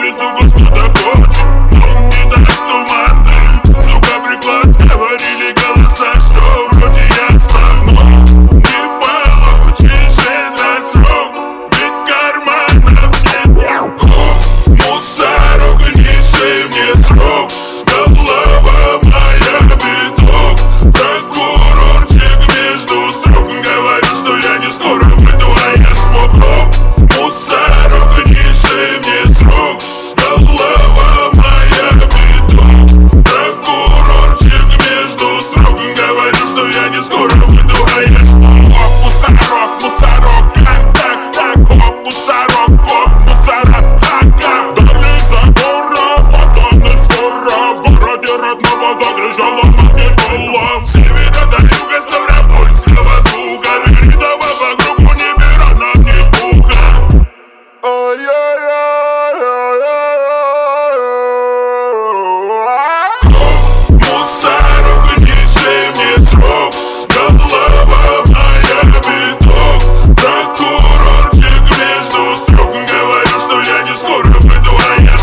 тебе, сука, что-то хочешь. Он не так туманный, сука, приклад. Говорили голоса, что вроде я сам, но не получишь этот срок, ведь карманов нет. Мусорок, ниши мне срок, голова моя биток. Прокурорчик между строк говорит, что я не скоро выйду, а я смог. Мусорок, ниши мне срок, голова моя биток. Прокурорчик между строк говорит, что я не скоро выйду, а я смог. Мусорок, мусорок, как так, так, хоп, мусорок, хоп, мусорок, как так. Дали забора, пацаны скоро в городе родного загружала магнитола. Севера до юга, Ставропольского звука, Лиридова по кругу, не Мирона, не Пуха. Мусорок, ниши мне срок, голова моя биток. Прокурорчик между строк говорит, что я не скоро выйду, а я